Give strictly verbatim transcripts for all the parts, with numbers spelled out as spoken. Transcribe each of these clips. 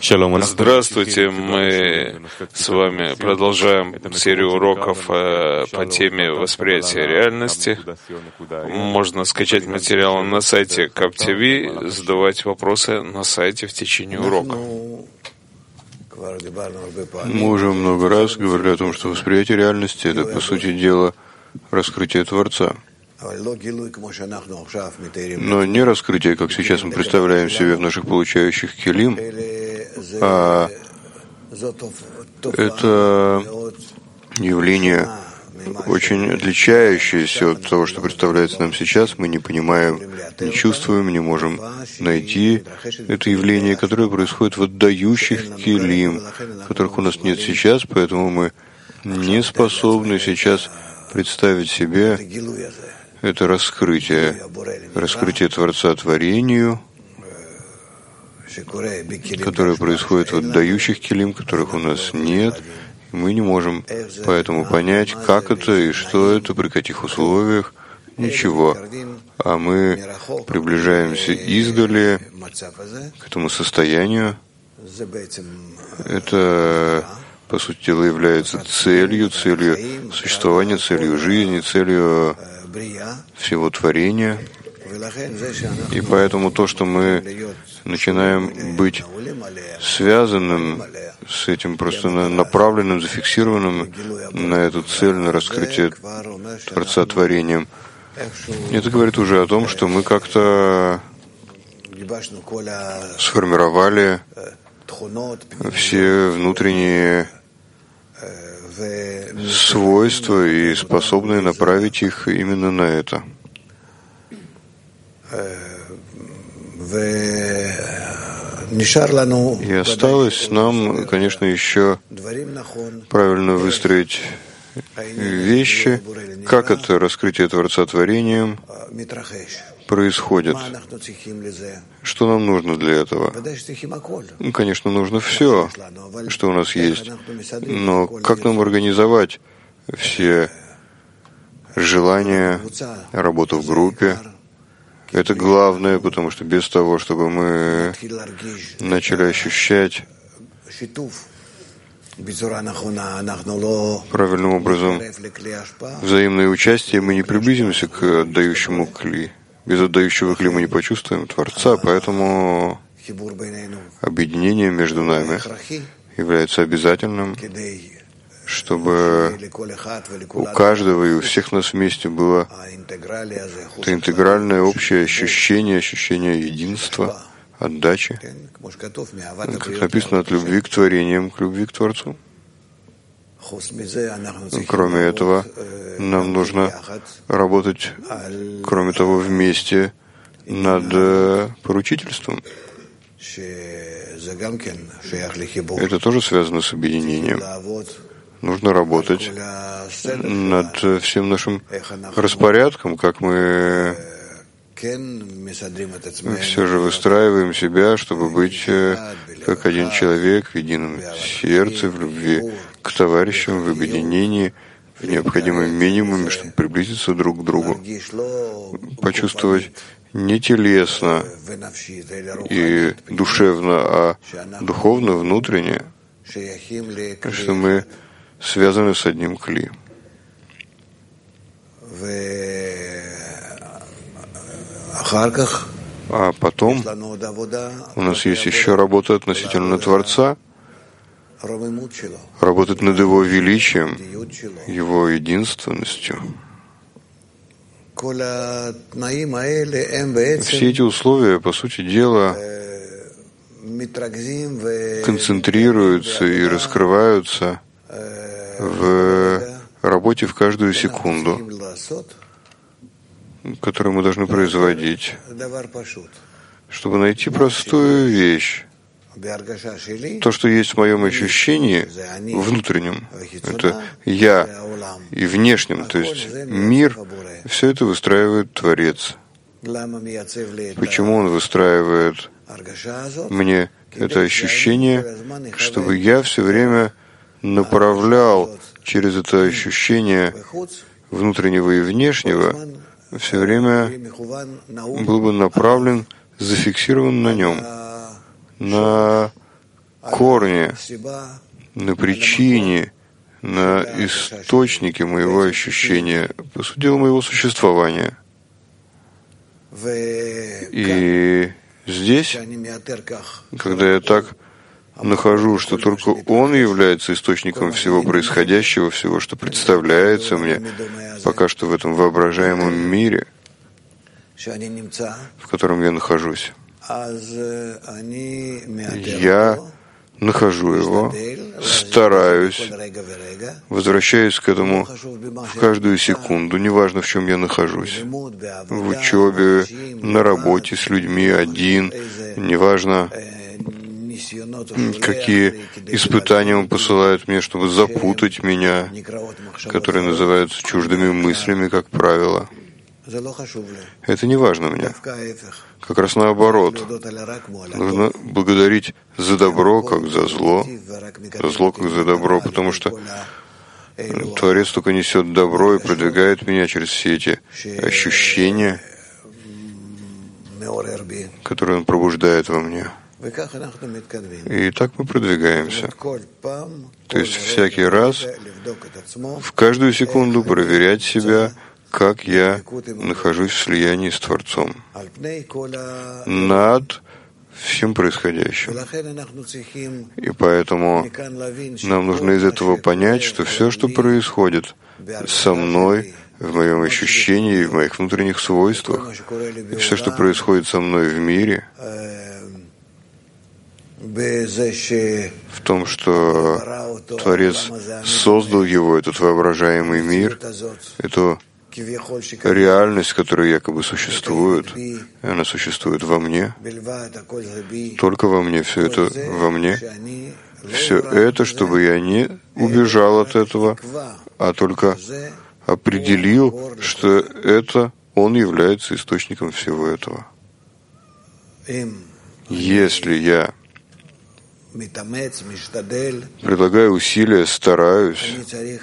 Здравствуйте, мы с вами продолжаем серию уроков по теме восприятия реальности. Можно скачать материалы на сайте КапТВ, задавать вопросы на сайте в течение урока. Мы уже много раз говорили о том, что восприятие реальности — это, по сути дела, раскрытие Творца. Но не раскрытие, как сейчас мы представляем себе в наших получающих килим, а это явление, очень отличающееся от того, что представляется нам сейчас. Мы не понимаем, не чувствуем, не можем найти это явление, которое происходит в отдающих килим, которых у нас нет сейчас, поэтому мы не способны сейчас представить себе это раскрытие, раскрытие Творца творению, которое происходит в отдающих килим, которых у нас нет. Мы не можем поэтому понять, как это и что это, при каких условиях, ничего. А мы приближаемся издали к этому состоянию. Это, по сути дела, является целью, целью существования, целью жизни, целью всего творения. И поэтому то, что мы начинаем быть связанным с этим, просто направленным, зафиксированным на эту цель, на раскрытие Творца творением, это говорит уже о том, что мы как-то сформировали все внутренние свойства и способны направить их именно на это. И осталось нам, конечно, еще правильно выстроить вещи, как это раскрытие Творца творением происходит. Что нам нужно для этого? Ну, конечно, нужно все, что у нас есть. Но как нам организовать все желания, работу в группе? Это главное, потому что без того, чтобы мы начали ощущать правильным образом взаимное участие, мы не приблизимся к отдающему кли. Без отдающего кли мы не почувствуем Творца, поэтому объединение между нами является обязательным, чтобы у каждого и у всех нас вместе было это интегральное общее ощущение, ощущение единства, отдачи, как написано, от любви к творениям, к любви к Творцу. Кроме этого, нам нужно работать, кроме того, вместе над поручительством. Это тоже связано с объединением. Нужно работать над всем нашим распорядком, как мы все же выстраиваем себя, чтобы быть как один человек в едином сердце, в любви к товарищам, в объединении, в необходимом минимуме, чтобы приблизиться друг к другу, почувствовать не телесно и душевно, а духовно, внутренне, что мы связаны с одним кли. А потом у нас есть еще работа относительно Творца, работать над Его величием, Его единственностью. Все эти условия, по сути дела, концентрируются и раскрываются в работе в каждую секунду, которую мы должны производить, чтобы найти простую вещь. То, что есть в моем ощущении внутреннем, это я и внешнем, то есть мир, все это выстраивает Творец. Почему Он выстраивает мне это ощущение, чтобы я все время направлял через это ощущение внутреннего и внешнего, все время был бы направлен, зафиксирован на нем, на корне, на причине, на источнике моего ощущения, по сути дела, моего существования. И здесь, когда я так нахожу, что только Он является источником всего происходящего, всего, что представляется мне, пока что в этом воображаемом мире, в котором я нахожусь, я нахожу его, стараюсь, возвращаюсь к этому в каждую секунду, неважно, в чем я нахожусь, в учебе, на работе, с людьми, один, неважно, какие испытания он посылает мне, чтобы запутать меня, которые называются чуждыми мыслями, как правило. Это не важно мне. Как раз наоборот. Нужно благодарить за добро, как за зло, за зло, как за добро, потому что Творец только несет добро и продвигает меня через все эти ощущения, которые он пробуждает во мне. И так мы продвигаемся. То есть всякий раз, в каждую секунду проверять себя, как я нахожусь в слиянии с Творцом над всем происходящим. И поэтому нам нужно из этого понять, что все, что происходит со мной, в моем ощущении и в моих внутренних свойствах, и все, что происходит со мной в мире, в том, что Творец создал его, этот воображаемый мир, эту реальность, которая якобы существует, она существует во мне, только во мне, все это во мне, все это, чтобы я не убежал от этого, а только определил, что это Он является источником всего этого. Если я предлагаю усилия, стараюсь,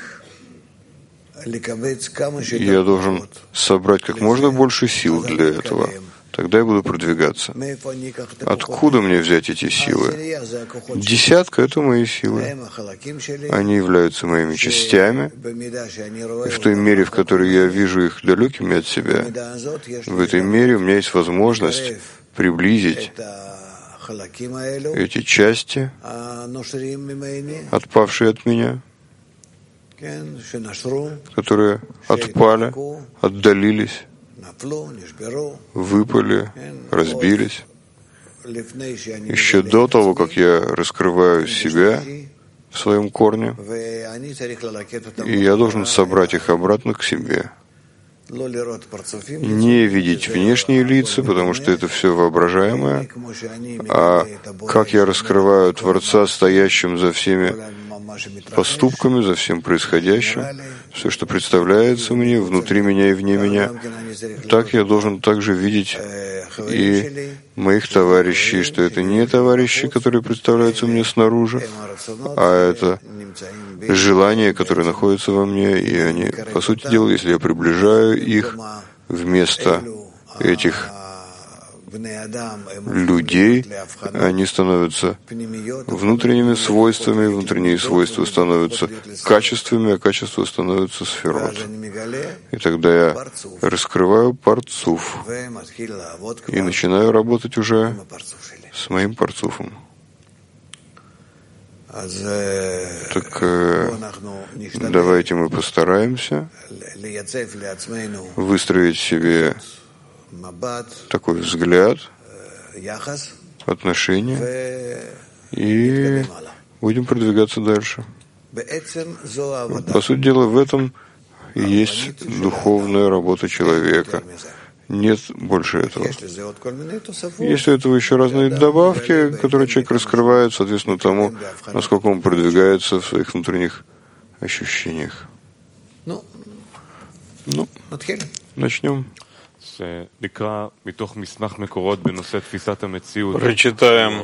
я должен собрать как можно больше сил для этого. Тогда я буду продвигаться. Откуда мне взять эти силы? Десятка — это мои силы. Они являются моими частями. И в той мере, в которой я вижу их далекими от себя, в этой мере у меня есть возможность приблизить эти части, отпавшие от меня, которые отпали, отдалились, выпали, разбились. Еще до того, как я раскрываю себя в своем корне, и я должен собрать их обратно к себе. Не видеть внешние лица, потому что это все воображаемое, а как я раскрываю Творца, стоящим за всеми поступками, за всем происходящим, все, что представляется мне, внутри меня и вне меня, так я должен также видеть и моих товарищей, что это не товарищи, которые представляются мне снаружи, а это желания, которые находятся во мне, и они, по сути дела, если я приближаю их вместо этих людей, они становятся внутренними свойствами, внутренние свойства становятся качествами, а качества становятся сферот. И тогда я раскрываю парцуф и начинаю работать уже с моим парцуфом. Так э, давайте мы постараемся выстроить себе такой взгляд, отношения, и будем продвигаться дальше. По сути дела, в этом и есть духовная работа человека. Нет больше этого. Есть у этого еще разные добавки, которые человек раскрывает, соответственно, тому, насколько он продвигается в своих внутренних ощущениях. Ну, начнем. Прочитаем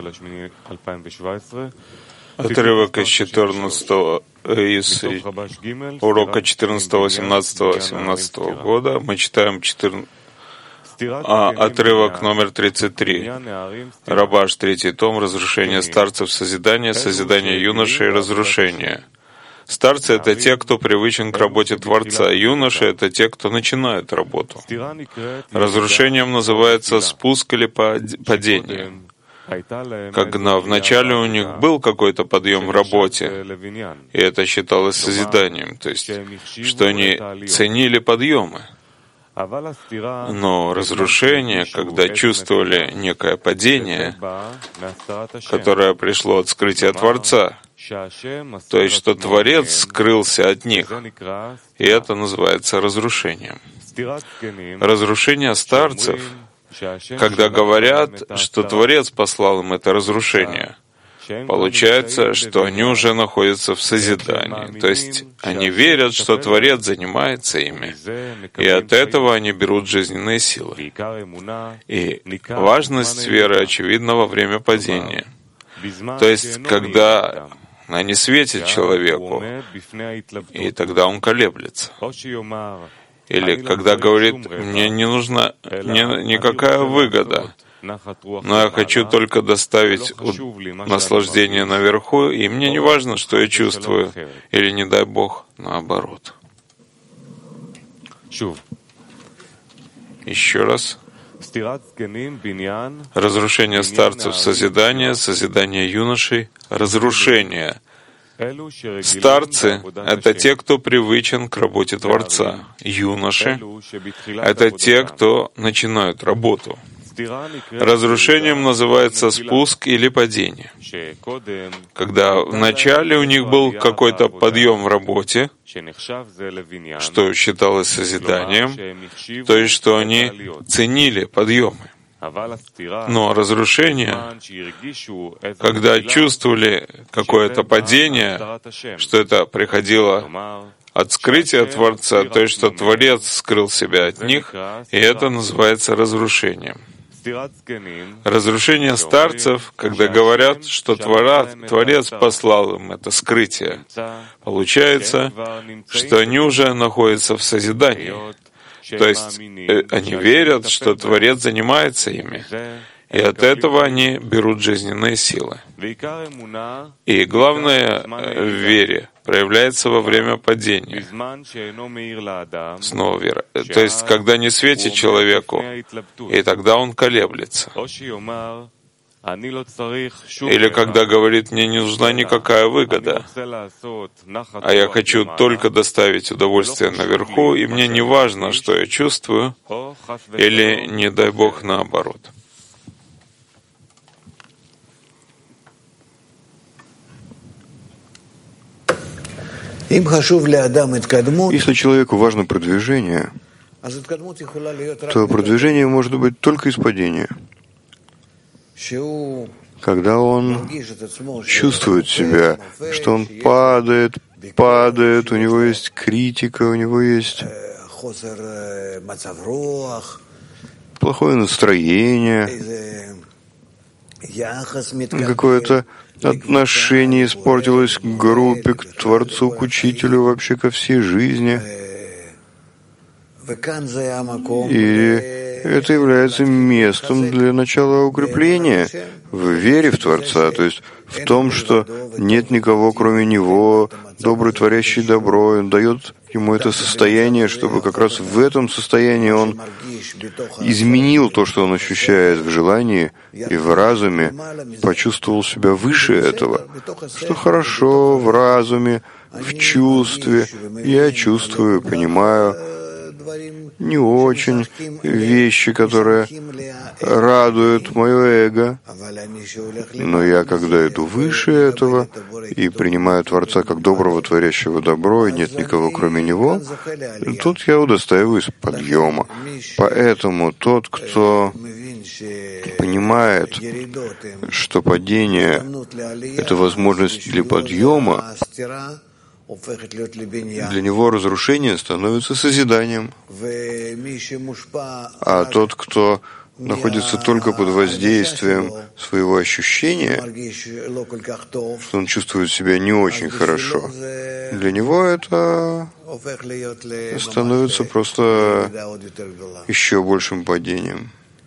отрывок из четырнадцатого из урока четырнадцатого, семнадцатого, семнадцатого года. Мы читаем четырнадцатый А, отрывок номер тридцать три. Рабаш, третий том, разрушение старцев, созидание, созидание юношей, разрушение. Старцы — это те, кто привычен к работе Творца, юноши — это те, кто начинает работу. Разрушением называется спуск или падение. Когда вначале у них был какой-то подъем в работе, и это считалось созиданием, то есть, что они ценили подъемы. Но разрушение, когда чувствовали некое падение, которое пришло от скрытия Творца, то есть, что Творец скрылся от них, и это называется разрушением. Разрушение старцев, когда говорят, что Творец послал им это разрушение, получается, что они уже находятся в созидании. То есть они верят, что Творец занимается ими, и от этого они берут жизненные силы. И важность веры очевидна во время падения. То есть, когда она не светит человеку, и тогда он колеблется. Или когда говорит, мне не нужна ни, никакая выгода, но я хочу только доставить наслаждение наверху, и мне не важно, что я чувствую, или, не дай Бог, наоборот. Еще раз. Разрушение старцев — созидание, созидание юношей — разрушение. Старцы — это те, кто привычен к работе Творца. Юноши — это те, кто начинают работу. Разрушением называется спуск или падение. Когда вначале у них был какой-то подъем в работе, что считалось созиданием, то есть что они ценили подъемы. Но разрушение, когда чувствовали какое-то падение, что это приходило от скрытия Творца, то есть что Творец скрыл себя от них, и это называется разрушением. Разрушение старцев, когда говорят, что Творец послал им это скрытие, получается, что они уже находятся в созидании. То есть они верят, что Творец занимается ими, и от этого они берут жизненные силы. И главное в вере проявляется во время падения. Снова вера. То есть, когда не светит человеку, и тогда он колеблется. Или когда говорит, мне не нужна никакая выгода, а я хочу только доставить удовольствие наверху, и мне не важно, что я чувствую, или, не дай Бог, наоборот. Если человеку важно продвижение, то продвижение может быть только из падения. Когда он чувствует себя, что он падает, падает, у него есть критика, у него есть плохое настроение, какое-то отношение испортилось к группе, к Творцу, к Учителю, вообще ко всей жизни. И это является местом для начала укрепления в вере в Творца, то есть в том, что нет никого, кроме Него, добрый, творящий добро, и Он дает ему это состояние, чтобы как раз в этом состоянии он изменил то, что он ощущает в желании и в разуме, почувствовал себя выше этого, что хорошо в разуме, в чувстве, я чувствую, понимаю, не очень вещи, которые радуют мое эго, но я, когда иду выше этого и принимаю Творца как доброго, творящего добро, и нет никого, кроме Него, тут я удостаиваюсь подъема. Поэтому тот, кто понимает, что падение — это возможность для подъема, для него разрушение становится созиданием. А тот, кто находится только под воздействием своего ощущения, что он чувствует себя не очень хорошо, для него это становится просто еще большим падением.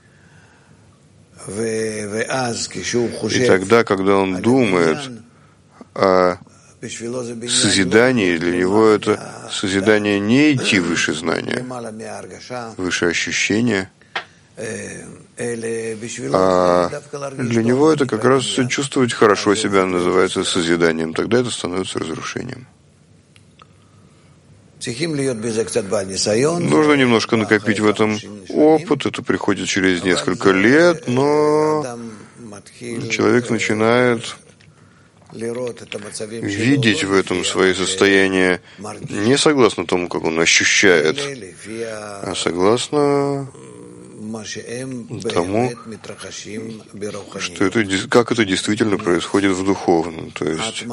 И тогда, когда он думает о созидании, для него это созидание не идти выше знания, выше ощущения, а для него это как раз чувствовать хорошо себя называется созиданием. Тогда это становится разрушением. Нужно немножко накопить в этом опыт, это приходит через несколько лет, но человек начинает видеть в этом свои состояния не согласно тому, как он ощущает, а согласно тому, что это, как это действительно происходит в духовном. То есть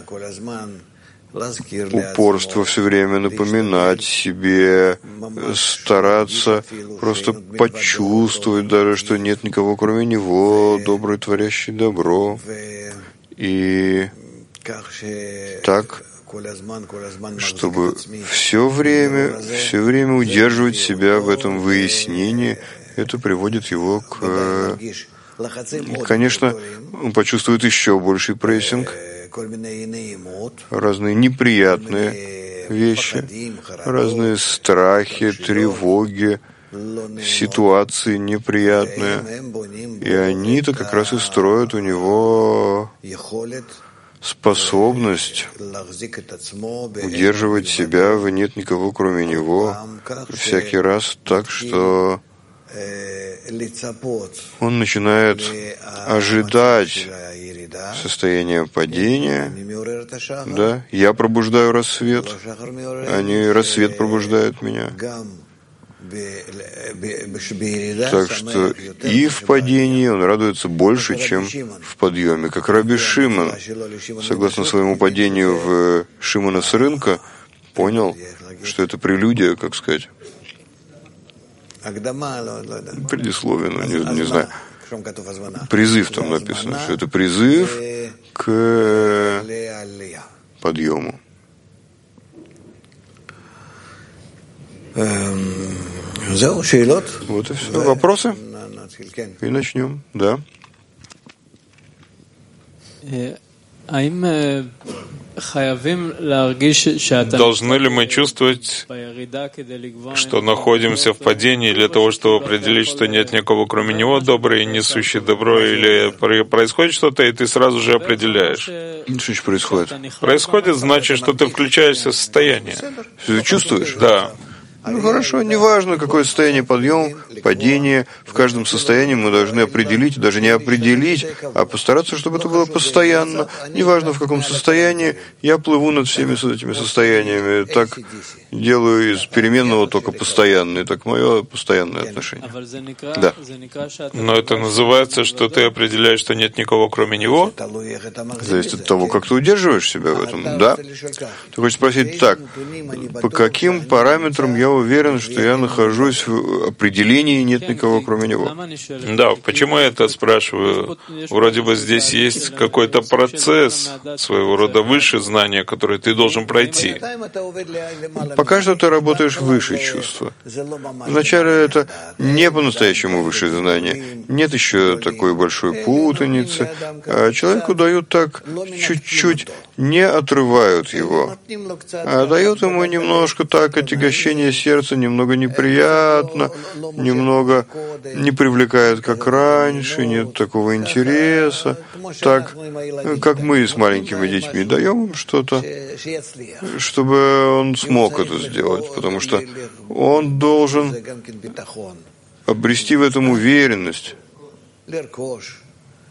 упорство все время напоминать себе, стараться просто почувствовать даже, что нет никого кроме него, добрый, творящий добро. И так, чтобы все время, все время удерживать себя в этом выяснении, это приводит его к... Конечно, он почувствует еще больший прессинг, разные неприятные вещи, разные страхи, тревоги, ситуации неприятные. И они-то как раз и строят у него способность удерживать себя в нет никого кроме него всякий раз так, что он начинает ожидать состояния падения. Да, я пробуждаю рассвет, а не рассвет пробуждает меня. Так что и в падении он радуется больше, чем в подъеме. Как Раби Шимон, согласно своему падению в Шимона с рынка, понял, что это прелюдия, как сказать, предисловие, ну, не, не знаю, призыв там написано, что это призыв к подъему. Вот и все. Вопросы? И начнем. Да. Должны ли мы чувствовать, что находимся в падении для того, чтобы определить, что нет никого кроме него, добрый и несущий добро, или происходит что-то, и ты сразу же определяешь? Что еще происходит? Происходит, значит, что ты включаешься в состояние. Ты чувствуешь? Да. Ну хорошо, неважно, какое состояние, подъем, падение, в каждом состоянии мы должны определить, даже не определить, а постараться, чтобы это было постоянно. Неважно, в каком состоянии, я плыву над всеми этими состояниями, так делаю из переменного только постоянный, так мое постоянное отношение. Да. Но это называется, что ты определяешь, что нет никого кроме него? Зависит от того, как ты удерживаешь себя в этом, да? Ты хочешь спросить так, по каким параметрам я уверен, что я нахожусь в определении, нет никого кроме него? Да, почему я это спрашиваю? Вроде бы здесь есть какой-то процесс, своего рода высшее знание, которое ты должен пройти. Пока что ты работаешь выше чувства. Вначале это не по-настоящему высшее знание. Нет еще такой большой путаницы. А человеку дают так чуть-чуть, не отрывают его, а дают ему немножко так отягощение сердца, немного неприятно, немного не привлекает, как раньше, нет такого интереса. Так, как мы с маленькими детьми даем им что-то, чтобы он смог это сделать, потому что он должен обрести в этом уверенность,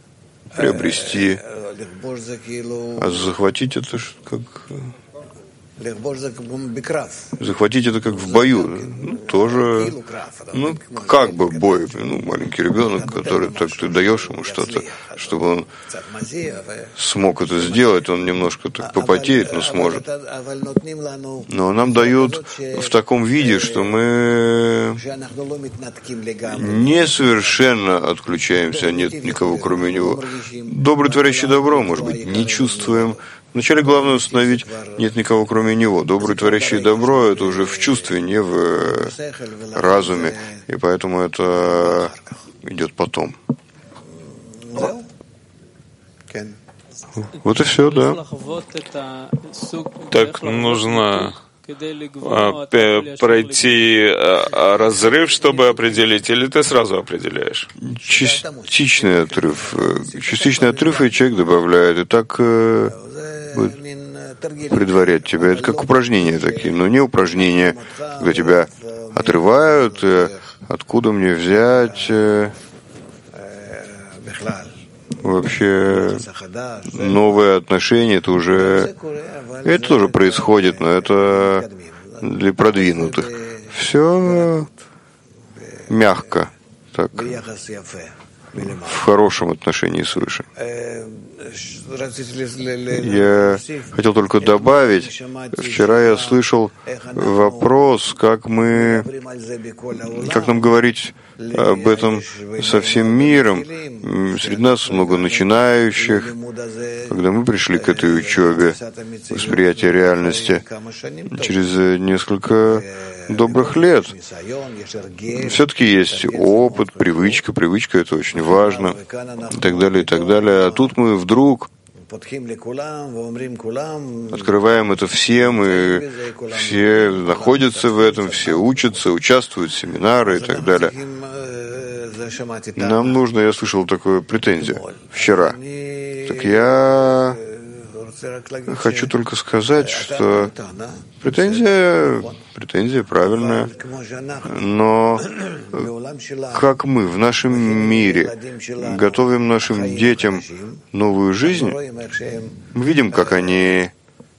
приобрести, а захватить это как... Захватить это как в бою. Ну, тоже, ну, как бы бой. Ну, маленький ребенок, который так ты даешь ему что-то, чтобы он смог это сделать, он немножко так попотеет, но сможет. Но нам дают в таком виде, что мы не совершенно отключаемся, нет никого кроме него. Добрый, творящий добро, может быть, не чувствуем. Вначале главное установить, нет никого кроме него. Добрый, творящий добро, это уже в чувстве, не в разуме. И поэтому это идет потом. Вот и все, да. Так нужно пройти разрыв, чтобы определить, или ты сразу определяешь? Частичный отрыв. Частичный отрыв, и человек добавляет. И так будет предварять тебя. Это как упражнения такие, но не упражнения, когда тебя отрывают, откуда мне взять. Вообще новые отношения, это уже это тоже происходит, но это для продвинутых. Все мягко, так, в хорошем отношении свыше. Я хотел только добавить, вчера я слышал вопрос, как мы, как нам говорить об этом со всем миром. Среди нас много начинающих. Когда мы пришли к этой учебе восприятия реальности через несколько добрых лет, все-таки есть опыт, привычка. Привычка — это очень важно, и так далее, и так далее. А тут мы вдруг открываем это всем, и все находятся в этом, все учатся, участвуют в семинарах и так далее. Нам нужно, я слышал такую претензию вчера. Так я хочу только сказать, что претензия, претензия правильная, но как мы в нашем мире готовим нашим детям новую жизнь, мы видим, как они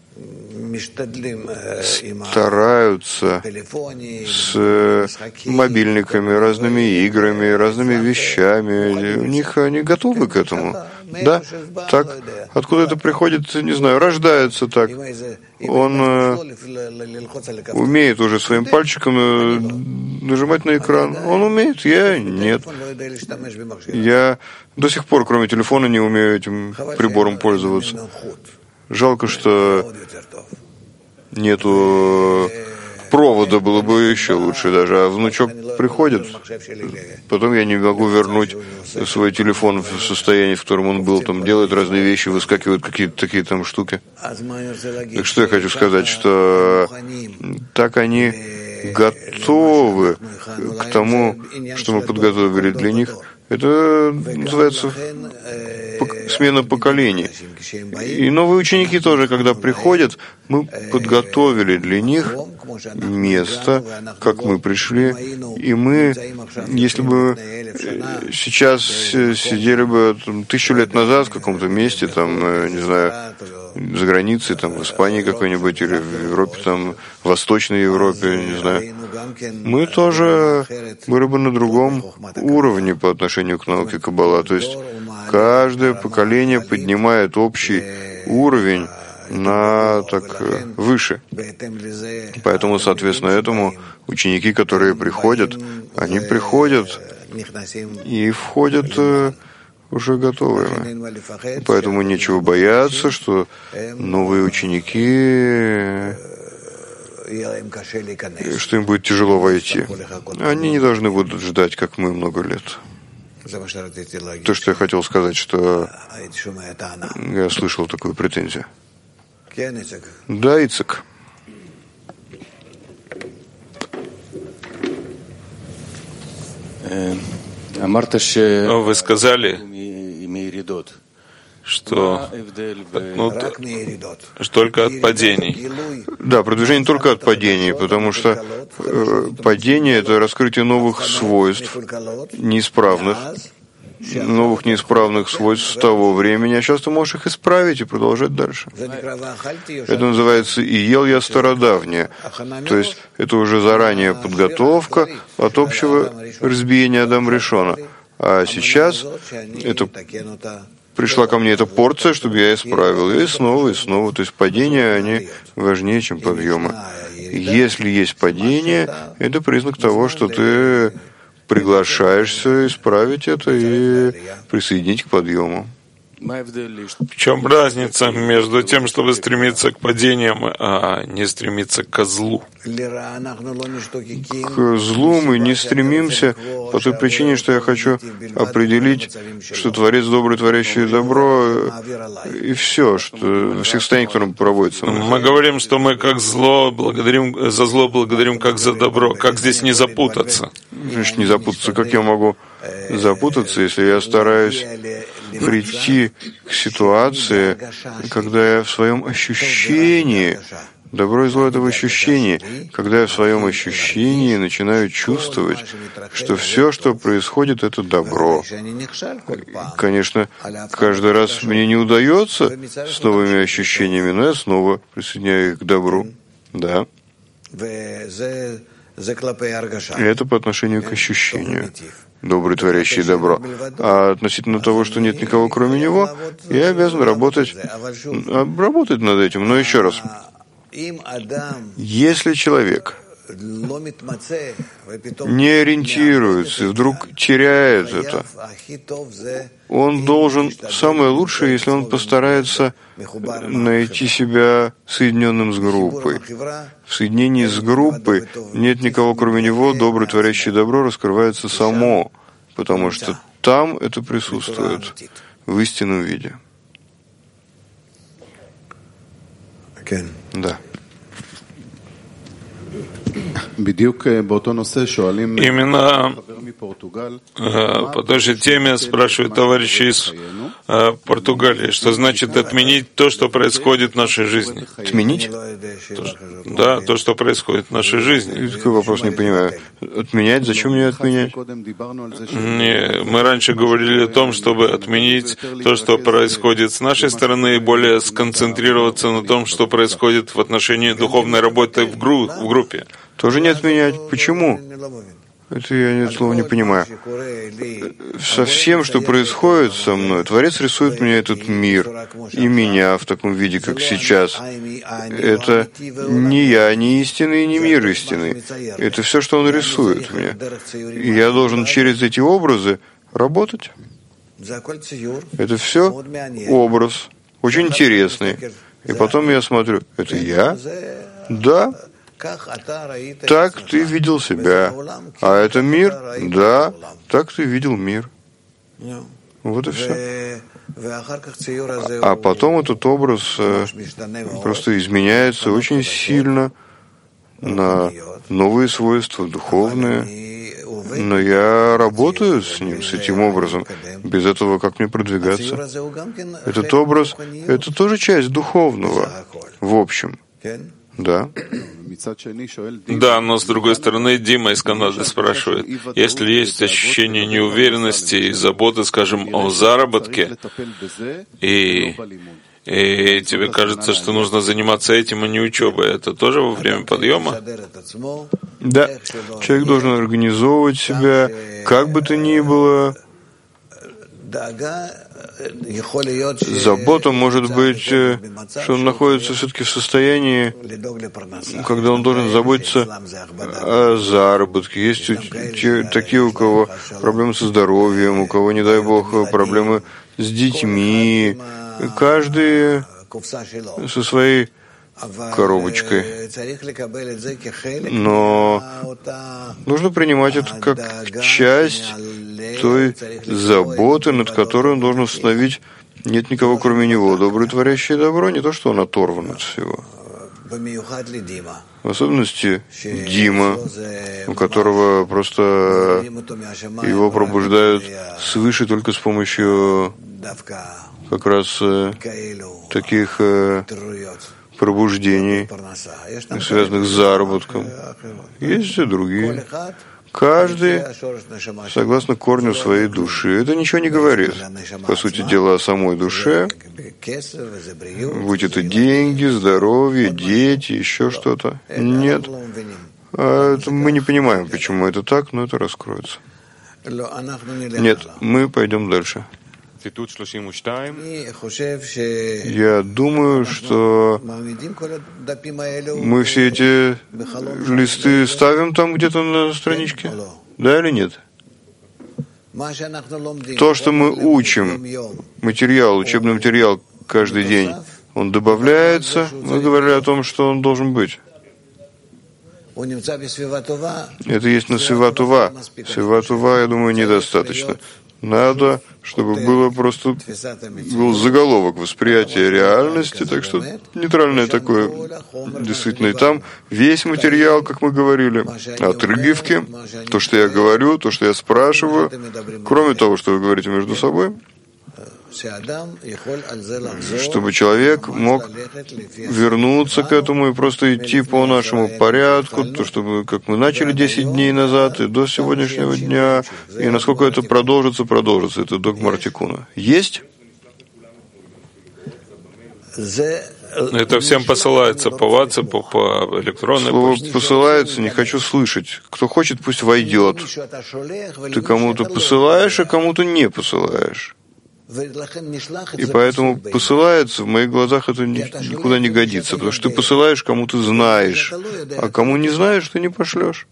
стараются с мобильниками, разными играми, разными вещами. У них они готовы к этому. Да, так. Откуда это приходит, не знаю, рождается так. Он э, умеет уже своим пальчиком э, нажимать на экран. Он умеет, я нет. Я до сих пор, кроме телефона, не умею этим прибором пользоваться. Жалко, что нету провода, было бы еще лучше даже. А внучок приходит, потом я не могу вернуть свой телефон в состоянии, в котором он был, там делает разные вещи, выскакивают какие-то такие там штуки. Так что я хочу сказать, что так они готовы к тому, что мы подготовили для них. Это называется смена поколений. И новые ученики тоже, когда приходят, мы подготовили для них место, как мы пришли, и мы, если бы сейчас сидели бы там, тысячу лет назад в каком-то месте, там, не знаю, за границей, там, в Испании какой-нибудь, или в Европе, там, в Восточной Европе, не знаю, мы тоже были бы на другом уровне по отношению к науке Каббала. То есть каждое поколение поднимает общий уровень на так выше. Поэтому, соответственно, этому ученики, которые приходят, они приходят и входят уже готовыми. Поэтому нечего бояться, что новые ученики, что им будет тяжело войти. Они не должны будут ждать, как мы, много лет. То, что я хотел сказать, что я слышал такую претензию. Да, Ицек. Вы сказали, что, ну, что только от падений. Да, продвижение только от падений, потому что э, падение — это раскрытие новых свойств, неисправных, новых неисправных свойств с того времени, а сейчас ты можешь их исправить и продолжать дальше. Это называется «и ел я стародавнее». То есть это уже заранее подготовка от общего разбиения Адам Ришона. А сейчас это пришла ко мне эта порция, чтобы я исправил. И снова, и снова. То есть падения, они важнее, чем подъемы. Если есть падение, это признак того, что ты приглашаешься исправить это и присоединить к подъему. В чем разница между тем, чтобы стремиться к падениям, а не стремиться к злу? К злу мы не стремимся по той причине, что я хочу определить, что Творец добрый, творящий добро, и все, что во всех состояниях, которые проводятся. Мы говорим, что мы как зло благодарим, за зло благодарим как за добро. Как здесь не запутаться? Значит, не запутаться. Как я могу запутаться, если я стараюсь прийти к ситуации, когда я в своем ощущении, добро и зло — это в ощущении, когда я в своем ощущении начинаю чувствовать, что все, что происходит, это добро. Конечно, каждый раз мне не удается с новыми ощущениями, но я снова присоединяю их к добру. Да. И это по отношению к ощущению. Добрый, творящий добро. А относительно того, что нет никого кроме него, я обязан работать, работать над этим. Но еще раз, если человек не ориентируется и вдруг теряет это, он должен, самое лучшее, если он постарается найти себя соединенным с группой. В соединении с группой нет никого кроме него, добрый, творящий добро раскрывается само, потому что там это присутствует в истинном виде. Да. Именно по той же теме спрашивают товарищи из э, Португалии, что значит отменить то, что происходит в нашей жизни. Отменить? То, да, то, что происходит в нашей жизни. Такой вопрос не понимаю. Отменять? Зачем мне отменять? Не, мы раньше говорили о том, чтобы отменить то, что происходит с нашей стороны, и более сконцентрироваться на том, что происходит в отношении духовной работы в, гру- в группе. Тоже не отменять. Почему? Это я это слово не понимаю. Со всем, что происходит со мной, Творец рисует мне этот мир и меня в таком виде, как сейчас. Это не я, не истинный, не мир истинный. Это все, что Он рисует мне. И я должен через эти образы работать. Это все образ, очень интересный. И потом я смотрю, это я? Да. Так ты видел себя. А это мир? Да. Так ты видел мир. Вот и все. А потом этот образ просто изменяется очень сильно на новые свойства, духовные. Но я работаю с ним, с этим образом. Без этого как мне продвигаться? Этот образ — это тоже часть духовного, в общем. Да. Да, но с другой стороны, Дима из Канады спрашивает, если есть ощущение неуверенности и заботы, скажем, о заработке, и, и тебе кажется, что нужно заниматься этим, а не учебой, это тоже во время подъема? Да. Человек должен организовывать себя, как бы то ни было. Забота может быть, что он находится все-таки в состоянии, когда он должен заботиться о заработке. Есть те, такие, у кого проблемы со здоровьем, у кого, не дай бог, проблемы с детьми. Каждый со своей коробочкой. Но нужно принимать это как часть той заботы, над которой он должен установить нет никого кроме него. Добрый, творящий добро, не то, что он оторван от всего. В особенности Дима, у которого просто его пробуждают свыше только с помощью как раз таких пробуждений, связанных с заработком. Есть и другие. Каждый согласно корню своей души. Это ничего не говорит, по сути дела, о самой душе. Будь это деньги, здоровье, дети, еще что-то. Нет. А это мы не понимаем, почему это так, но это раскроется. Нет, мы пойдем дальше. Я думаю, что мы все эти листы ставим там где-то на страничке, да или нет? То, что мы учим, материал, учебный материал каждый день, он добавляется, мы говорили о том, что он должен быть. Это есть на Свиватува. Свиватува, я думаю, недостаточно. Надо, чтобы было просто был заголовок восприятия реальности, так что нейтральное такое, действительно, и там весь материал, как мы говорили, отрывки, то, что я говорю, то, что я спрашиваю, кроме того, что вы говорите между собой, чтобы человек мог вернуться к этому и просто идти по нашему порядку, то, чтобы, как мы начали десять дней назад, и до сегодняшнего дня, и насколько это продолжится, продолжится. Это догма Тикуна. Есть? Это всем посылается по WhatsApp, по электронной Слово почте. «посылается» не хочу слышать. Кто хочет, пусть войдет. Ты кому-то посылаешь, а кому-то не посылаешь. И поэтому посылается, в моих глазах это никуда не годится, потому что ты посылаешь, кому ты знаешь, а кому не знаешь, ты не пошлешь.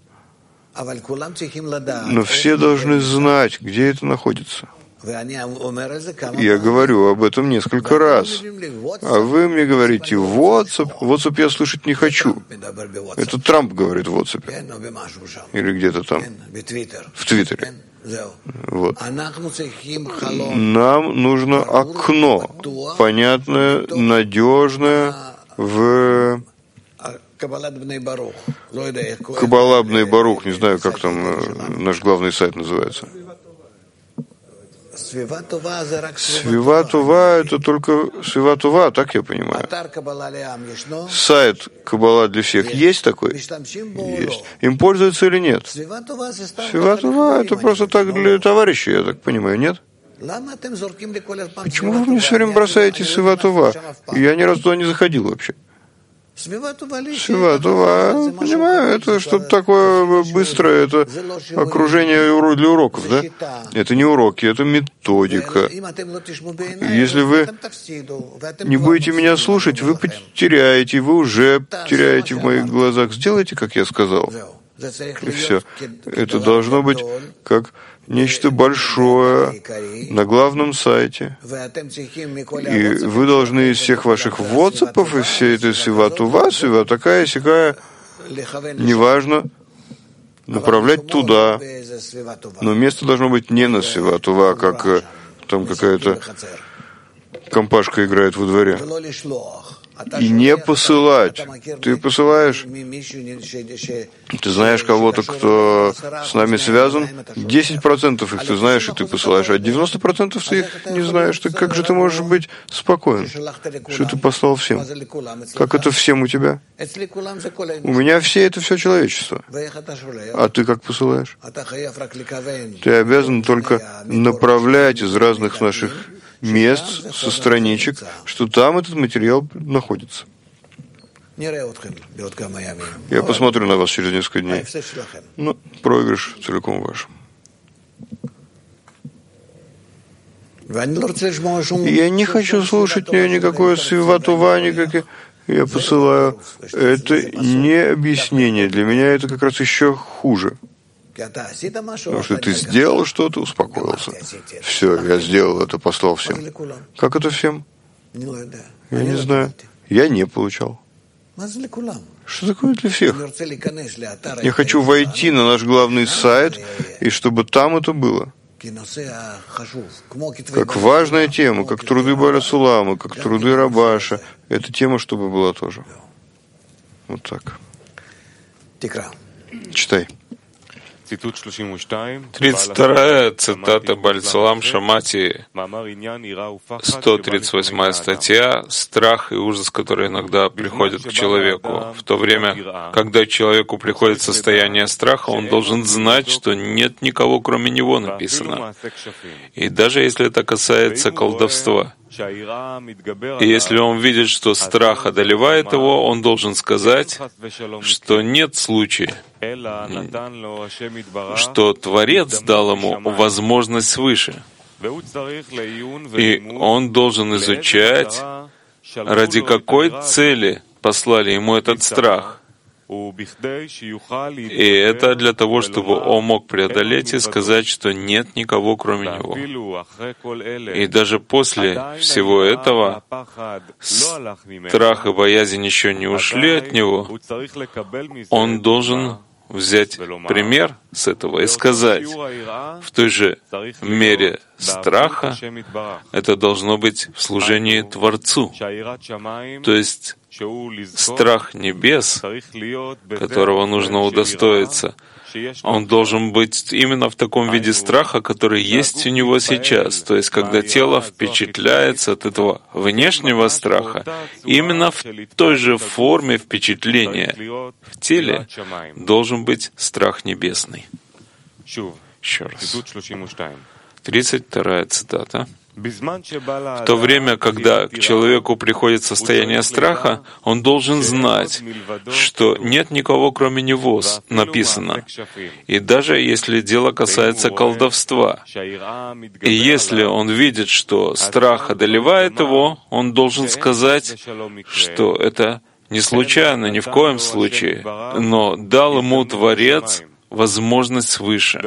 Но все должны знать, где это находится. Я говорю об этом несколько раз. А вы мне говорите, WhatsApp, WhatsApp я слышать не хочу. Это Трамп говорит в WhatsApp. Или где-то там, в Твиттере. Вот. Нам нужно окно, понятное, надежное в Каббала Бней Барух, не знаю, как там наш главный сайт называется. Свиватува — это только Свиватува, так я понимаю. Сайт Каббала для всех есть такой? Есть. Им пользуются или нет? Свиватува — это просто так для товарищей, я так понимаю, нет? Почему вы мне все время бросаете Свиватува? Я ни разу туда не заходил вообще. Свиватува, понимаю, это что-то такое быстрое, это окружение для уроков, да? Это не уроки, это методика. Если вы не будете меня слушать, вы потеряете, вы уже теряете в моих глазах. Сделайте, как я сказал. И все. Это должно быть как нечто большое на главном сайте. И вы должны из всех ваших вотсапов, из всей этой Свиватува, Свива такая, сякая, неважно, направлять туда. Но место должно быть не на Свиватува, как там какая-то компашка играет во дворе. И не посылать. Ты посылаешь, ты знаешь кого-то, кто с нами связан, десять процентов их ты знаешь, и ты посылаешь, а девяносто процентов ты их не знаешь. Ты как же ты можешь быть спокоен, что ты послал всем? Как это всем у тебя? У меня все это все человечество. А ты как посылаешь? Ты обязан только направлять из разных наших мест, со страничек, что там этот материал находится. Я посмотрю на вас через несколько дней. Ну, проигрыш целиком ваш. Я не хочу слушать никакое Свиватува, никакие... Я посылаю. Это не объяснение. Для меня это как раз еще хуже. Потому что ты сделал что-то, успокоился. Все, я сделал это, послал всем. Как это всем? Я не знаю. Я не получал. Что такое для всех? Я хочу войти на наш главный сайт, и чтобы там это было. Как важная тема, как труды Бааля Сулама, как труды Рабаша. Эта тема, чтобы была тоже. Вот так. Читай. тридцать вторая цитата Бальцалам Шамати, сто тридцать восьмая статья «Страх и ужас, которые иногда приходят к человеку». В то время, когда человеку приходит состояние страха, он должен знать, что нет никого, кроме него, написано. И даже если это касается колдовства, и если он видит, что страх одолевает его, он должен сказать, что нет случая, что Творец дал ему возможность свыше. И он должен изучать, ради какой цели послали ему этот страх. И это для того, чтобы он мог преодолеть и сказать, что нет никого, кроме него. И даже после всего этого страх и боязнь еще не ушли от него. Он должен взять пример с этого и сказать, в той же мере страха это должно быть в служении Творцу. То есть страх небес, которого нужно удостоиться, он должен быть именно в таком виде страха, который есть у него сейчас. То есть, когда тело впечатляется от этого внешнего страха, именно в той же форме впечатления в теле должен быть страх небесный. Еще раз. тридцать вторая цитата. В то время, когда к человеку приходит состояние страха, он должен знать, что нет никого, кроме него, написано. И даже если дело касается колдовства, и если он видит, что страх одолевает его, он должен сказать, что это не случайно, ни в коем случае, но дал ему Творец возможность свыше.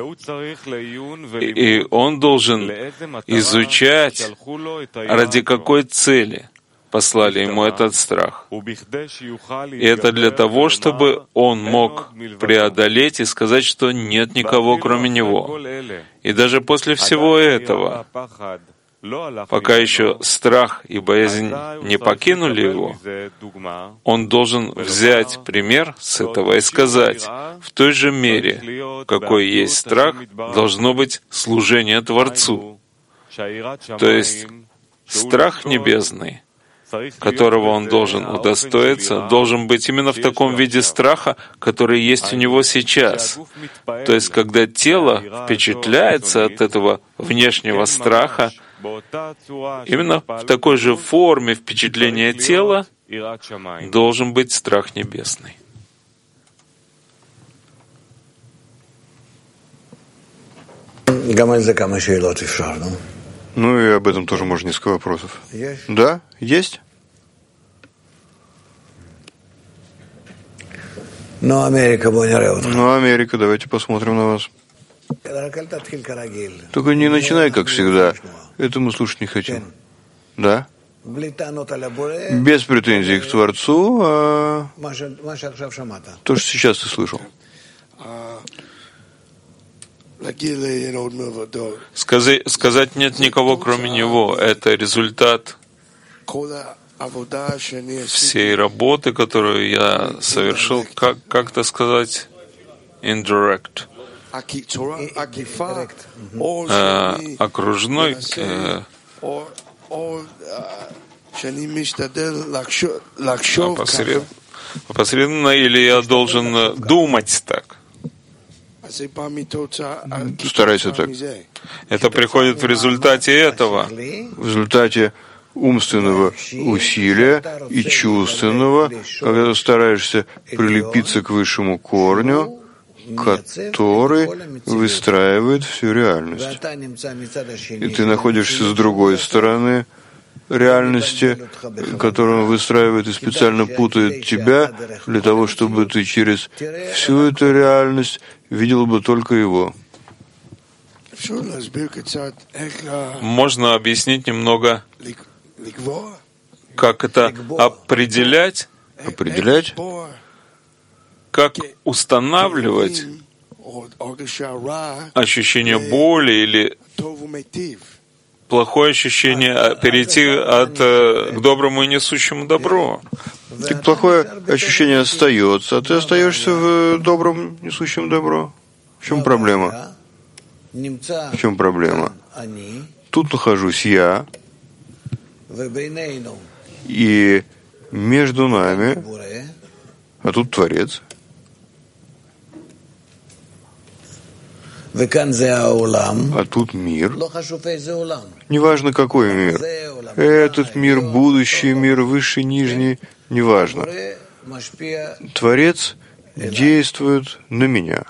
И он должен изучать, ради какой цели послали ему этот страх. И это для того, чтобы он мог преодолеть и сказать, что нет никого, кроме него. И даже после всего этого, пока еще страх и боязнь не покинули его, он должен взять пример с этого и сказать, в той же мере, какой есть страх, должно быть служение Творцу. То есть страх небесный, которого он должен удостоиться, должен быть именно в таком виде страха, который есть у него сейчас. То есть когда тело впечатляется от этого внешнего страха, именно в такой же форме впечатления тела должен быть страх небесный. Ну и об этом тоже можно несколько вопросов. Да, есть? Ну, Америка, Ну, Америка, давайте посмотрим на вас. Только не начинай, как всегда. Это мы слушать не хотим. Да? Без претензий к Творцу, а то, что сейчас ты слышал. Сказать, сказать нет никого, кроме него, это результат всей работы, которую я совершил, как, как-то сказать, indirect. Э, окружной, э, опосред... опосредованно, или я должен думать так? Старайся так. Это приходит в результате этого. В результате умственного усилия и чувственного, когда ты стараешься прилепиться к высшему корню, который выстраивает всю реальность. И ты находишься с другой стороны реальности, которую он выстраивает и специально путает тебя для того, чтобы ты через всю эту реальность видел бы только его. Можно объяснить немного, как это определять, определять, как устанавливать ощущение боли или плохое ощущение, перейти от, к доброму и несущему добро. Так плохое ощущение остается, а ты остаешься в добром, несущем добро. В чем проблема? В чем проблема? Тут нахожусь я, и между нами, а тут Творец. А тут мир. Неважно, какой мир. Этот мир, будущий мир, высший, нижний, неважно. Творец действует на меня.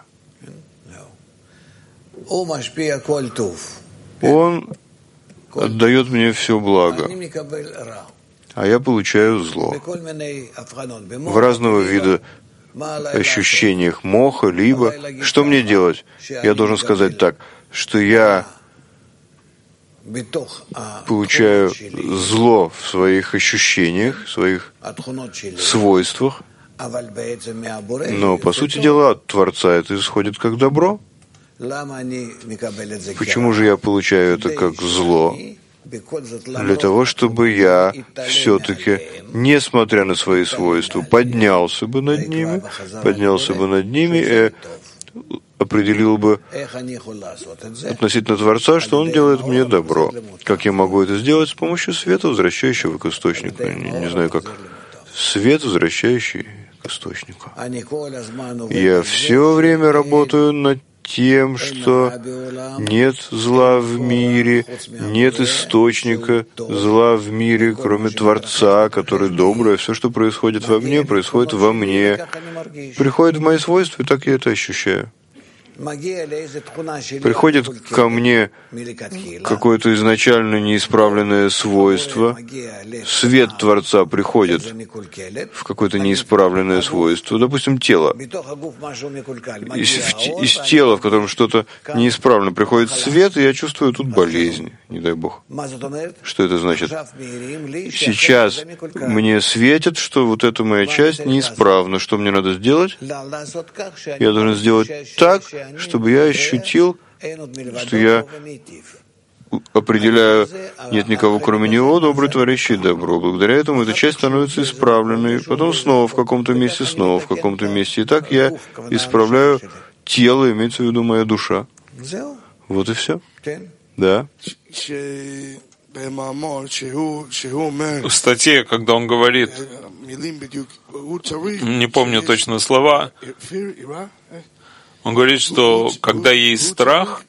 Он отдает мне все благо, а я получаю зло. В разного вида ощущениях моха, либо что мне делать? Я должен сказать так, что я получаю зло в своих ощущениях, в своих свойствах, но, по сути дела, от Творца это исходит как добро. Почему же я получаю это как зло? Для того, чтобы я все-таки, несмотря на свои свойства, поднялся бы над ними, поднялся бы над ними и определил бы относительно Творца, что Он делает мне добро. Как я могу это сделать? С помощью света, возвращающего к источнику. Не, не знаю как. Свет, возвращающий к источнику. Я все время работаю над тем, что нет зла в мире, нет источника зла в мире, кроме Творца, который добрый. Все, что происходит во мне, происходит во мне. Приходит в мои свойства, и так я это ощущаю. Приходит ко мне какое-то изначально неисправленное свойство. Свет Творца приходит в какое-то неисправленное свойство. Допустим, тело. Из, из тела, в котором что-то неисправно, приходит свет, и я чувствую тут болезнь, не дай Бог. Что это значит? Сейчас мне светит, что вот эта моя часть неисправна. Что мне надо сделать? Я должен сделать так, чтобы я ощутил, что я определяю, нет никого кроме Него, добрый, творящий добро. Благодаря этому эта часть становится исправленной. Потом снова в каком-то месте, снова в каком-то месте. И так я исправляю тело, имеется в виду моя душа. Вот и все. Да. В статье, когда он говорит, не помню точно слова, он говорит, что когда есть страх,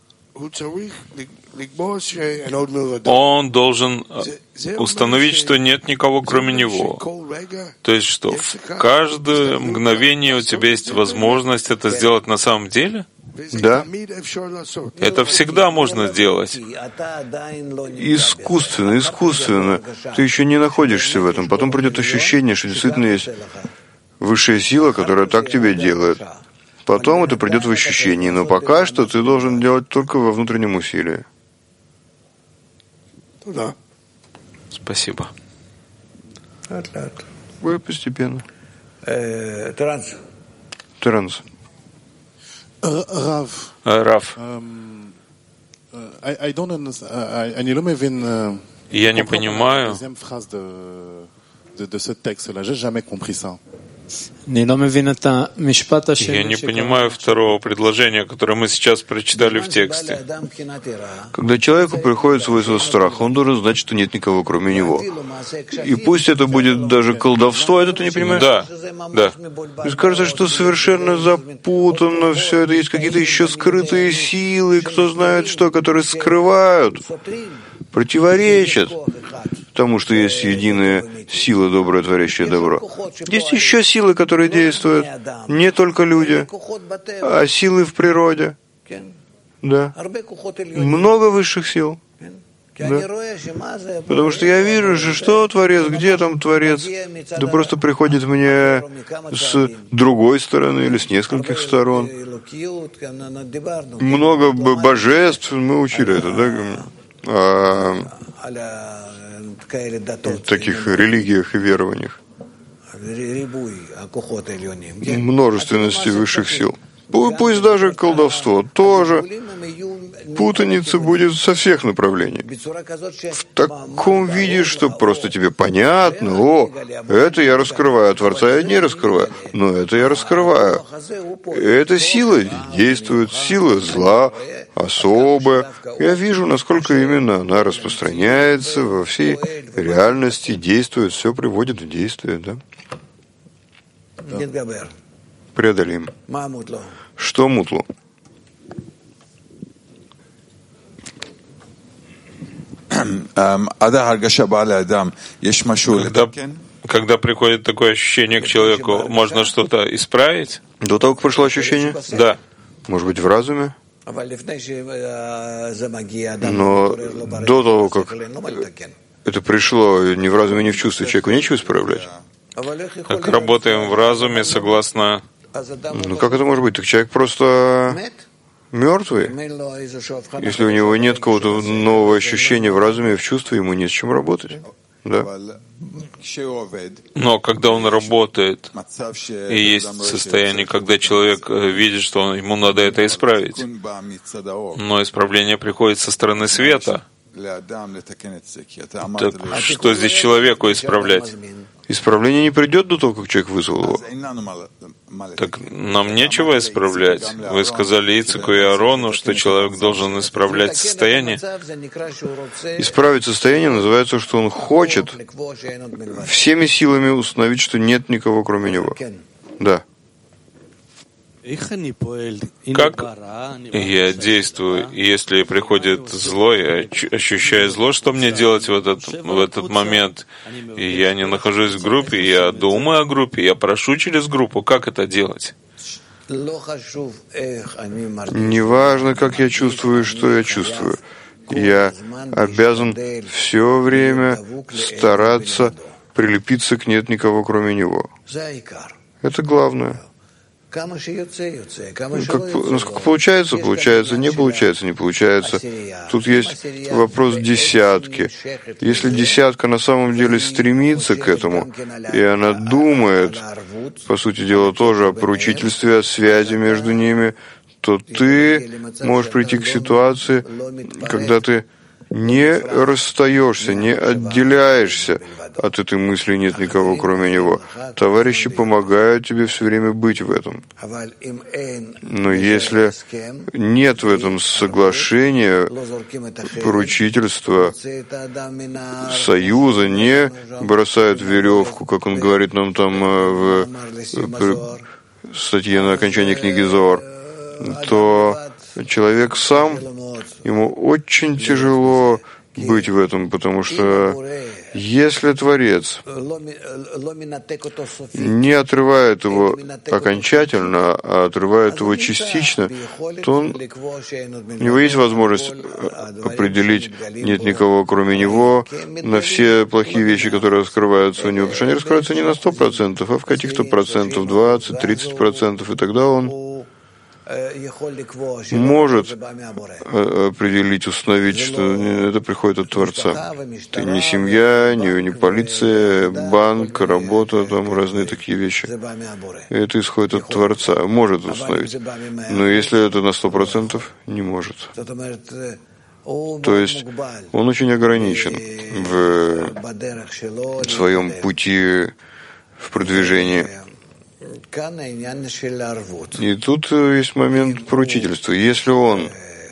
он должен установить, что нет никого кроме него. То есть что, в каждое мгновение у тебя есть возможность это сделать на самом деле? Да. Это всегда можно сделать. Искусственно, искусственно. Ты еще не находишься в этом. Потом придет ощущение, что действительно есть высшая сила, которая так тебя делает. Потом это придет в ощущении, но пока что ты должен делать только во внутреннем усилии. Да. Спасибо. Вы постепенно. Транс. Транс. Рав. Рав. Я не понимаю. Я не понимаю второго предложения, которое мы сейчас прочитали в тексте. Когда человеку приходит свойство страха, он должен знать, что нет никого, кроме него. И пусть это будет даже колдовство, это ты не понимаешь? Да, да. То есть кажется, что совершенно запутанно все это, есть какие-то еще скрытые силы, кто знает что, которые скрывают, противоречат тому, что есть единая сила, добрая, творящая добро. Есть еще силы, которые действуют, не только люди, а силы в природе. Да. Много высших сил. Да. Потому что я вижу же, что Творец, где там Творец? Да просто приходит мне с другой стороны или с нескольких сторон. Много божеств, мы учили это, да? А, в таких религиях и верованиях. Множественности высших сил. Пусть даже колдовство тоже путаница будет со всех направлений. В таком виде, что просто тебе понятно, о, это я раскрываю, Творца я не раскрываю, но это я раскрываю. Эта сила действует, сила зла, особая. Я вижу, насколько именно она распространяется во всей реальности, действует, все приводит в действие, да? Преодолим. Что мутло? Когда, когда приходит такое ощущение к человеку, можно что-то исправить? До того, как пришло ощущение? Да. Может быть, в разуме? Но до того, как это пришло не в разуме, не в чувстве, человеку нечего исправлять. Как работаем в разуме, согласно... Ну как это может быть? Так человек просто мертвый. Если у него нет какого-то нового ощущения в разуме и в чувстве, ему не с чем работать. Да? Но когда он работает, и есть состояние, когда человек видит, что он, ему надо это исправить, но исправление приходит со стороны света, так что здесь человеку исправлять? Исправление не придет до того, как человек вызвал его. Так нам нечего исправлять. Вы сказали Ицхаку и Аарону, что человек должен исправлять состояние. Исправить состояние называется, что он хочет всеми силами установить, что нет никого, кроме него. Да. Как я действую, если приходит зло, я ощущаю зло, что мне делать в этот, в этот момент? Я не нахожусь в группе, я думаю о группе, я прошу через группу. Как это делать? Неважно, как я чувствую, что я чувствую. Я обязан все время стараться прилепиться к нет никого, кроме него. Это главное. Как, насколько получается, получается, не получается, не получается. Тут есть вопрос десятки. Если десятка на самом деле стремится к этому, и она думает, по сути дела, тоже о поручительстве, о связи между ними, то ты можешь прийти к ситуации, когда ты не расстаешься, не отделяешься от этой мысли «нет никого, кроме него». Товарищи помогают тебе все время быть в этом. Но если нет в этом соглашения, поручительства, союза, не бросают веревку, как он говорит нам там в статье на окончании книги Зоар, то человек сам, ему очень тяжело быть в этом, потому что если Творец не отрывает его окончательно, а отрывает его частично, то он, у него есть возможность определить «нет никого, кроме него» на все плохие вещи, которые раскрываются у него, потому что они раскрываются не на сто процентов, а в каких-то процентов, двадцать-тридцать процентов, и тогда он может определить, установить, что это приходит от Творца. Это не семья, не, не полиция, банк, работа, там разные такие вещи. Это исходит от Творца. Может установить. Но если это на сто процентов, не может. То есть он очень ограничен в своем пути, в продвижении. И тут есть момент поручительства. Если он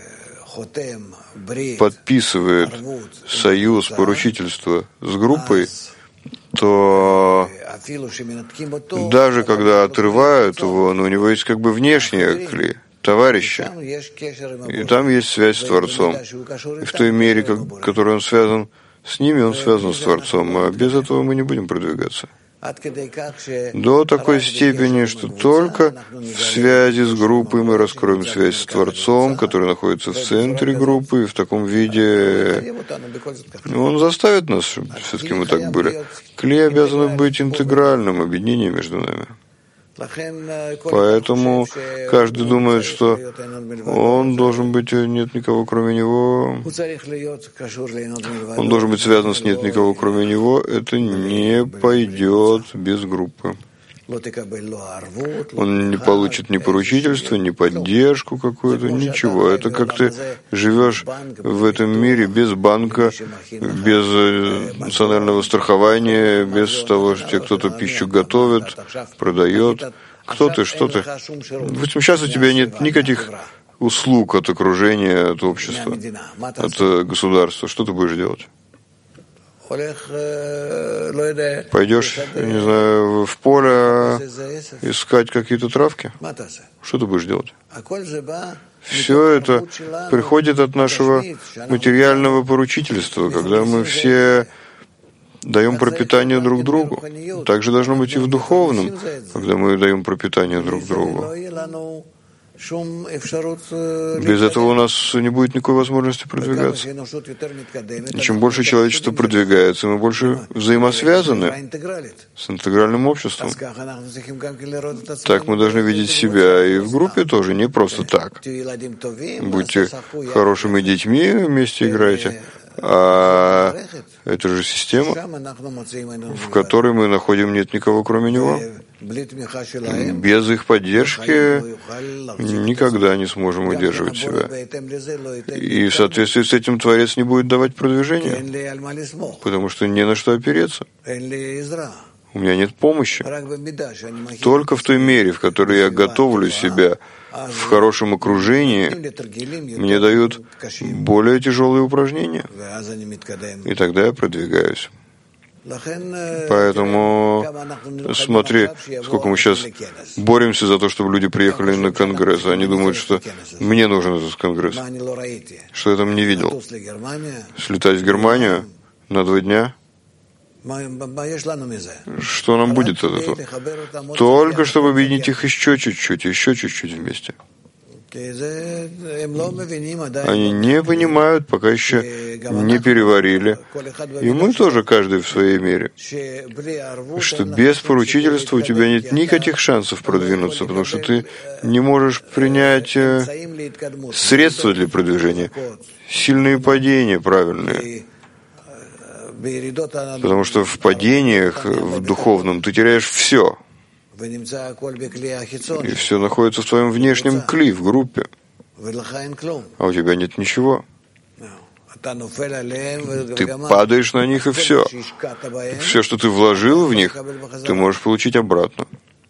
подписывает союз поручительства с группой, то даже когда отрывают его, но у него есть как бы внешние кли, товарищи, и там есть связь с Творцом. И в той мере, как, которой он связан с ними, он связан с Творцом, а без этого мы не будем продвигаться. До такой степени, что только в связи с группой мы раскроем связь с Творцом, который находится в центре группы, и в таком виде он заставит нас, чтобы все-таки мы так были. Клей обязан быть интегральным объединением между нами. Поэтому каждый думает, что он должен быть, нет никого кроме него, он должен быть связан с нет никого кроме него, это не пойдет без группы. Он не получит ни поручительства, ни поддержку какую-то, ничего. Это как ты живешь в этом мире без банка, без национального страхования, без того, что тебе кто-то пищу готовит, продает. Кто ты, что ты? Допустим, сейчас у тебя нет никаких услуг от окружения, от общества, от государства. Что ты будешь делать? Пойдешь, не знаю, в поле искать какие-то травки? Что ты будешь делать? Все это приходит от нашего материального поручительства, когда мы все даем пропитание друг другу. Так же должно быть и в духовном, когда мы даем пропитание друг другу. Без этого у нас не будет никакой возможности продвигаться. И чем больше человечество продвигается, мы больше взаимосвязаны с интегральным обществом. Так мы должны видеть себя и в группе тоже, не просто так. Будьте хорошими детьми, вместе играйте. А это же система, в которой мы находим нет никого, кроме него. Без их поддержки никогда не сможем удерживать себя. И в соответствии с этим Творец не будет давать продвижения, потому что не на что опереться. У меня нет помощи. Только в той мере, в которой я готовлю себя в хорошем окружении, мне дают более тяжелые упражнения, и тогда я продвигаюсь. Поэтому смотри, сколько мы сейчас боремся за то, чтобы люди приехали на конгресс. Они думают, что мне нужен этот конгресс. Что я там не видел? Слетать в Германию на два дня? Что нам будет от этого? Только чтобы объединить их еще чуть-чуть, еще чуть-чуть вместе. Они не понимают, пока еще не переварили. И мы тоже, каждый в своей мере, что без поручительства у тебя нет никаких шансов продвинуться, потому что ты не можешь принять средства для продвижения, сильные падения правильные. Потому что в падениях, в духовном, ты теряешь все. И все находится в твоем внешнем кли, в группе. А у тебя нет ничего. Ты падаешь на них, и все. Все, что ты вложил в них, ты можешь получить обратно.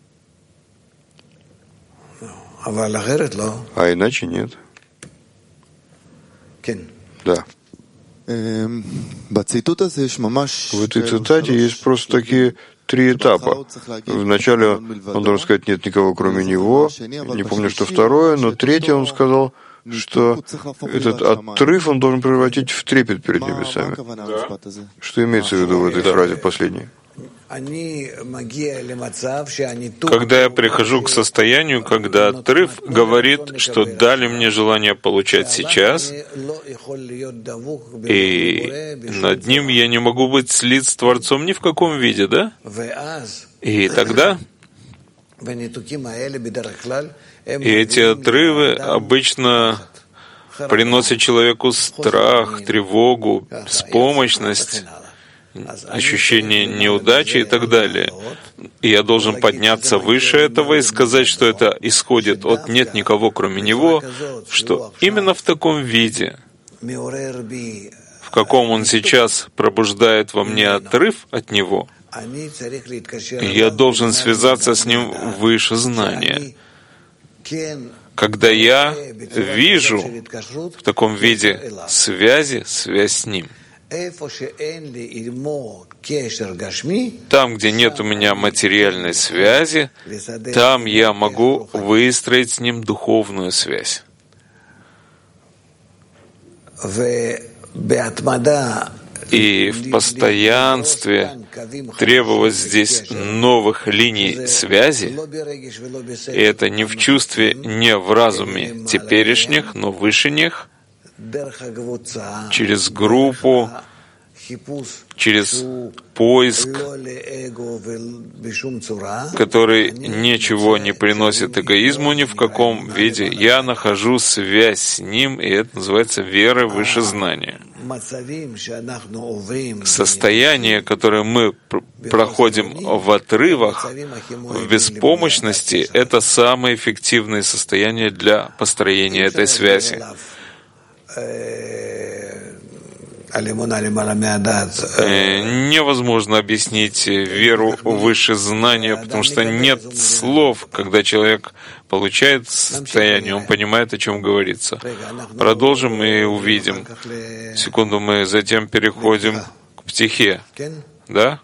А иначе нет. Да. В этой цитате есть просто такие три этапа. Вначале он должен сказать «нет никого, кроме него». Не помню, что второе, но третье он сказал, что этот отрыв он должен превратить в трепет перед небесами. Да. Что имеется в виду в этой фразе последней? Когда я прихожу к состоянию, когда отрыв говорит, что дали мне желание получать сейчас, и над ним я не могу быть слит с Творцом ни в каком виде, да? И тогда и эти отрывы обычно приносят человеку страх, тревогу, беспомощность, ощущение неудачи и так далее. И я должен подняться выше этого и сказать, что это исходит от «нет никого, кроме него», что именно в таком виде, в каком он сейчас пробуждает во мне отрыв от него, я должен связаться с ним выше знания. Когда я вижу в таком виде связи, связь с ним. Там, где нет у меня материальной связи, там я могу выстроить с ним духовную связь. И в постоянстве требовать здесь новых линий связи, и это не в чувстве, не в разуме теперешних, но вышних, через группу, через поиск, который ничего не приносит эгоизму ни в каком виде. Я нахожу связь с ним, и это называется вера выше знания. состояния, которые мы проходим в отрывах, в беспомощности, это самые эффективные состояния для построения этой связи. Невозможно объяснить веру выше знания, потому что нет слов, когда человек получает состояние, он понимает, о чем говорится. Продолжим и увидим. Секунду, мы затем переходим к птихе. Да?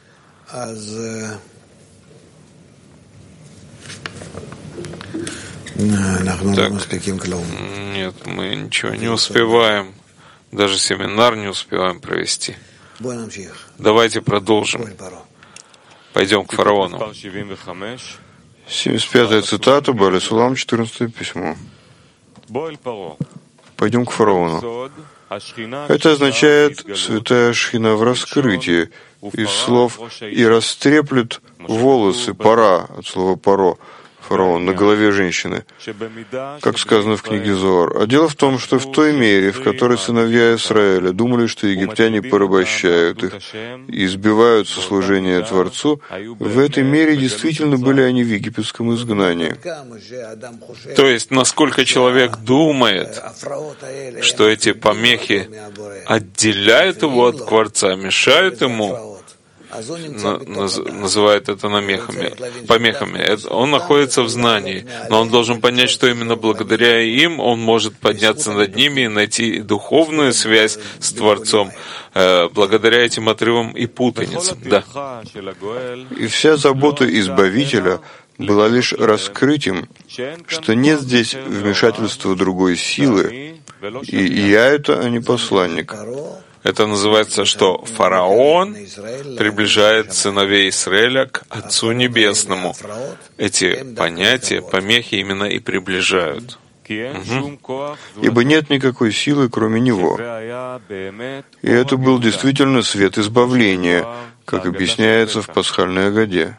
Так. Нет, мы ничего не успеваем. Даже семинар не успеваем провести. Давайте продолжим. Пойдем к фараону. семьдесят пятая цитата, Бааль Сулам, четырнадцатое письмо. Пойдем к фараону. Это означает «святая шхина в раскрытии» из слов «и растреплет волосы пара» от слова «паро». Фараон на голове женщины, как сказано в книге Зоар. А дело в том, что в той мере, в которой сыновья Израиля думали, что египтяне порабощают их и избивают со служения Творцу, в этой мере действительно были они в египетском изгнании. То есть, насколько человек думает, что эти помехи отделяют его от Творца, мешают ему, называет это намехами, помехами. Он находится в знании, но он должен понять, что именно благодаря им он может подняться над ними и найти духовную связь с Творцом, благодаря этим отрывам и путаницам. Да. И вся забота Избавителя была лишь раскрытием, что нет здесь вмешательства другой силы, и я это, а не посланник. Это называется, что фараон приближает сыновей Израиля к Отцу Небесному. Эти понятия, помехи именно и приближают. Угу. Ибо нет никакой силы, кроме Него. И это был действительно свет избавления, как объясняется в пасхальной Агаде.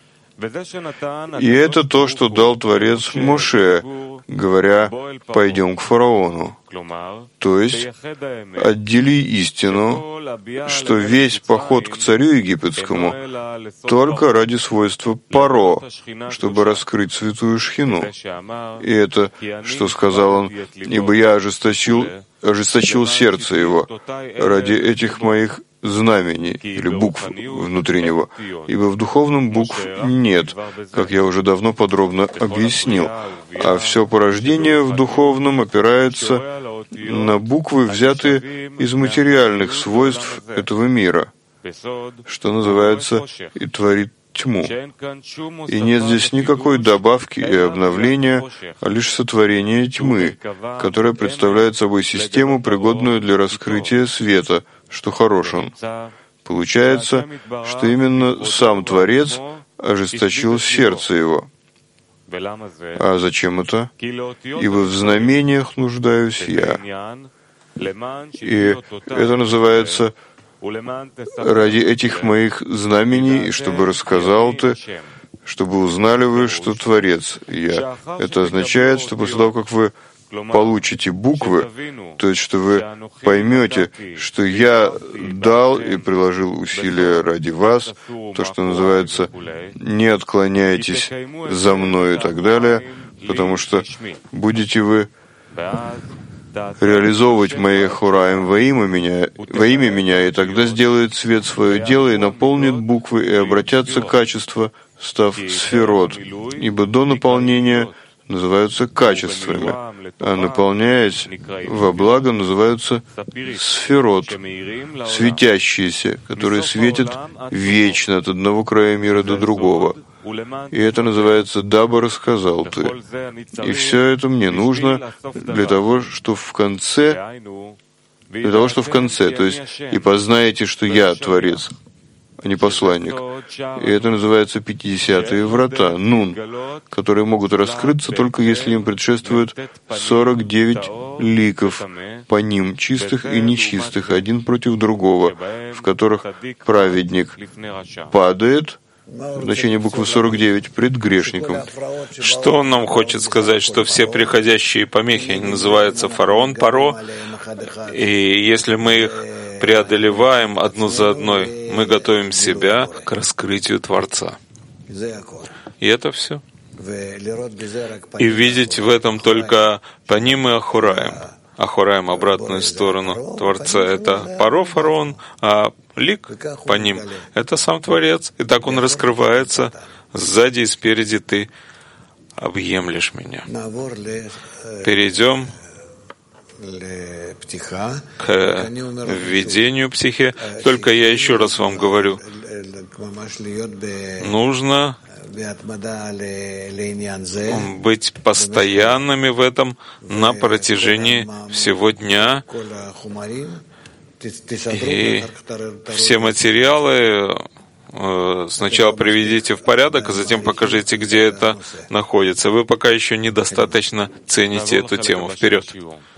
И это то, что дал Творец Моше, говоря «пойдем к фараону». То есть отдели истину, что весь поход к царю египетскому только ради свойства паро, чтобы раскрыть святую шхину. И это, что сказал он, «Ибо я ожесточил, ожесточил сердце его ради этих моих знамений или букв внутри него, ибо в духовном букв нет, как я уже давно подробно объяснил, а все порождение в духовном опирается на буквы, взятые из материальных свойств этого мира, что называется и творит тьму. И нет здесь никакой добавки и обновления, а лишь сотворение тьмы, которая представляет собой систему, пригодную для раскрытия света, что хорош он. Получается, что именно сам Творец ожесточил сердце его. А зачем это? Ибо в знамениях нуждаюсь я. И это называется ради этих моих знамений, чтобы рассказал ты, чтобы узнали вы, что Творец я. Это означает, что после того, как вы получите буквы, то есть, что вы поймете, что я дал и приложил усилия ради вас, то, что называется, не отклоняйтесь за мной и так далее, потому что будете вы реализовывать мои хураим во имя меня, во имя меня, и тогда сделает свет свое дело и наполнит буквы, и обратятся качества, став сферот, ибо до наполнения называются качествами, а наполняясь во благо называются сферот, светящиеся, которые светят вечно от одного края мира до другого. И это называется «даба рассказал ты». И все это мне нужно для того, что в конце, для того, что в конце, то есть и познаете, что я Творец, а не посланник. И это называется пятидесятые врата, нун, которые могут раскрыться только если им предшествует сорок девять ликов, по ним чистых и нечистых, один против другого, в которых праведник падает, Значение буквы сорок девять пред грешником. Что он нам хочет сказать, что все приходящие помехи, они называются фараон, паро, и если мы их преодолеваем одну за одной, мы готовим себя к раскрытию Творца. И это все. И видеть в этом только паним и ахураем. Ахураем обратную сторону Творца — это паро, фараон, а лик по ним — это сам Творец. И так он раскрывается сзади и спереди, ты объемлешь меня. Перейдем к введению психи. Только я еще раз вам говорю, нужно быть постоянными в этом на протяжении всего дня. И все материалы сначала приведите в порядок, а затем покажите, где это находится. Вы пока еще недостаточно цените эту тему. Вперед!